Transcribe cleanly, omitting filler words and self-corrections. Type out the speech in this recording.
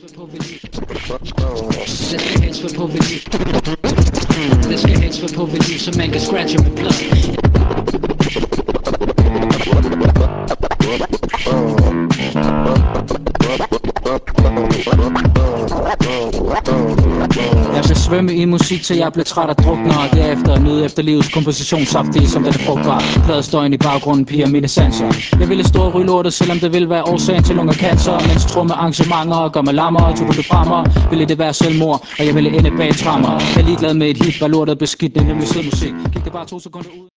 Det skal helst være på vedliv, så man kan scratche med blod. Jeg vil svømme i musik, til jeg bliver træt af drukner, og derefter nyde efter livets kompositionsaftige som den er frugtbar. Pladestøjen i baggrunden piger mine sanser. Jeg ville stå og ryge lortet, selvom det ville være årsagen til lungecancer. Mens trummer arrangementer gør mig lammer, tog på det fremmer. Ville det være selvmord, og jeg ville ende bag trammer. Jeg er ligeglad med et hit, var lortet beskidt, det er nemlig sød musik. Gik det bare 2 sekunder ud.